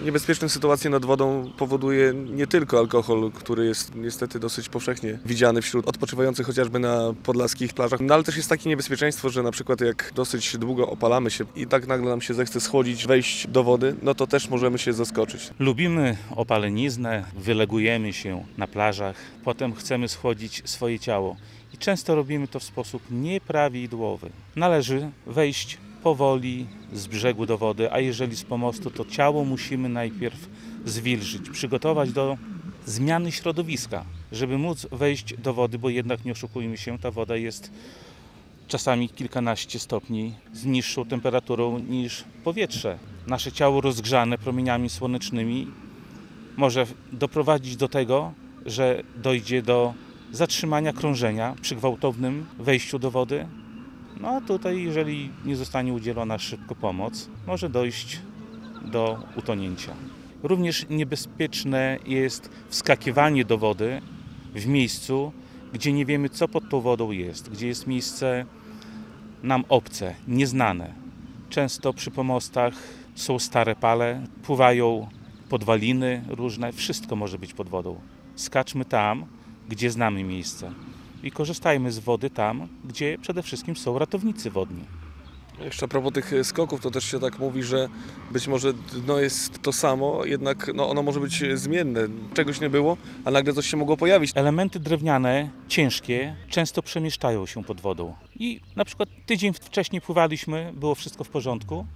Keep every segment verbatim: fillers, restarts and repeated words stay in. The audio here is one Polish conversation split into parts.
Niebezpieczne sytuacje nad wodą powoduje nie tylko alkohol, który jest niestety dosyć powszechnie widziany wśród odpoczywających chociażby na podlaskich plażach, no ale też jest takie niebezpieczeństwo, że na przykład jak dosyć długo opalamy się i tak nagle nam się zechce schłodzić, wejść do wody, no to też możemy się zaskoczyć. Lubimy opaleniznę, wylegujemy się na plażach, potem chcemy schłodzić swoje ciało i często robimy to w sposób nieprawidłowy. Należy wejść powoli z brzegu do wody, a jeżeli z pomostu, to ciało musimy najpierw zwilżyć, przygotować do zmiany środowiska, żeby móc wejść do wody, bo jednak nie oszukujmy się, ta woda jest czasami kilkanaście stopni z niższą temperaturą niż powietrze. Nasze ciało rozgrzane promieniami słonecznymi może doprowadzić do tego, że dojdzie do zatrzymania krążenia przy gwałtownym wejściu do wody. No a tutaj, jeżeli nie zostanie udzielona szybko pomoc, może dojść do utonięcia. Również niebezpieczne jest wskakiwanie do wody w miejscu, gdzie nie wiemy, co pod tą wodą jest, gdzie jest miejsce nam obce, nieznane. Często przy pomostach są stare pale, pływają podwaliny różne, wszystko może być pod wodą. Skaczmy tam, gdzie znamy miejsce i korzystajmy z wody tam, gdzie przede wszystkim są ratownicy wodni. Jeszcze a propos tych skoków, to też się tak mówi, że być może dno jest to samo, jednak no, ono może być zmienne. Czegoś nie było, a nagle coś się mogło pojawić. Elementy drewniane, ciężkie, często przemieszczają się pod wodą. I na przykład tydzień wcześniej pływaliśmy, było wszystko w porządku,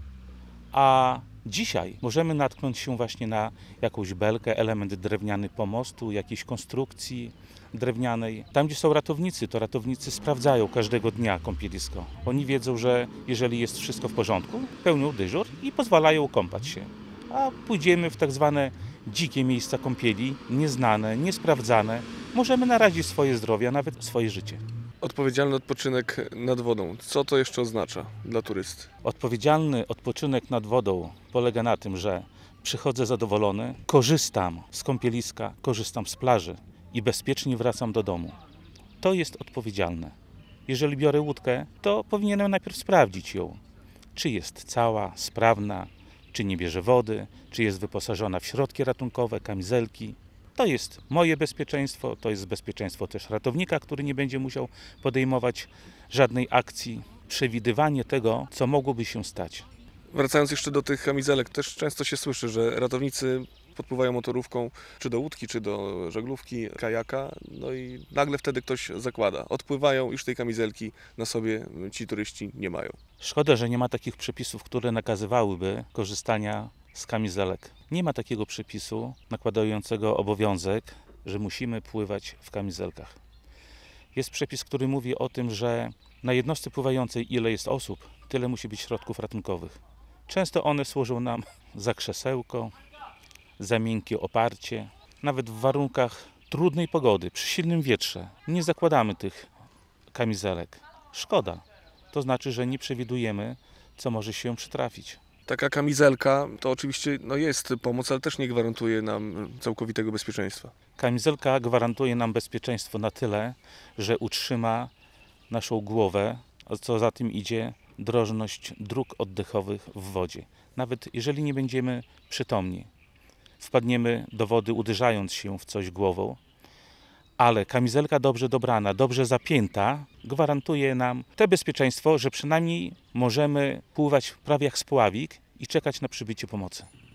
a dzisiaj możemy natknąć się właśnie na jakąś belkę, element drewniany pomostu, jakiejś konstrukcji drewnianej. Tam, gdzie są ratownicy, to ratownicy sprawdzają każdego dnia kąpielisko. Oni wiedzą, że jeżeli jest wszystko w porządku, pełnią dyżur i pozwalają kąpać się. A pójdziemy w tak zwane dzikie miejsca kąpieli, nieznane, niesprawdzane. Możemy narazić swoje zdrowie, a nawet swoje życie. Odpowiedzialny odpoczynek nad wodą. Co to jeszcze oznacza dla turysty? Odpowiedzialny odpoczynek nad wodą polega na tym, że przychodzę zadowolony, korzystam z kąpieliska, korzystam z plaży i bezpiecznie wracam do domu. To jest odpowiedzialne. Jeżeli biorę łódkę, to powinienem najpierw sprawdzić ją, czy jest cała, sprawna, czy nie bierze wody, czy jest wyposażona w środki ratunkowe, kamizelki. To jest moje bezpieczeństwo, to jest bezpieczeństwo też ratownika, który nie będzie musiał podejmować żadnej akcji. Przewidywanie tego, co mogłoby się stać. Wracając jeszcze do tych kamizelek, też często się słyszy, że ratownicy podpływają motorówką czy do łódki, czy do żaglówki, kajaka, no i nagle wtedy ktoś zakłada. Odpływają, już tej kamizelki na sobie ci turyści nie mają. Szkoda, że nie ma takich przepisów, które nakazywałyby korzystania z kamizelek. Nie ma takiego przepisu nakładającego obowiązek, że musimy pływać w kamizelkach. Jest przepis, który mówi o tym, że na jednostce pływającej ile jest osób, tyle musi być środków ratunkowych. Często one służą nam za krzesełko, za miękkie oparcie. Nawet w warunkach trudnej pogody, przy silnym wietrze, nie zakładamy tych kamizelek. Szkoda. To znaczy, że nie przewidujemy, co może się przytrafić. Taka kamizelka to oczywiście no jest pomoc, ale też nie gwarantuje nam całkowitego bezpieczeństwa. Kamizelka gwarantuje nam bezpieczeństwo na tyle, że utrzyma naszą głowę, a co za tym idzie, drożność dróg oddechowych w wodzie. Nawet jeżeli nie będziemy przytomni, wpadniemy do wody uderzając się w coś głową, ale kamizelka dobrze dobrana, dobrze zapięta gwarantuje nam to bezpieczeństwo, że przynajmniej możemy pływać prawie jak spławik i czekać na przybycie pomocy.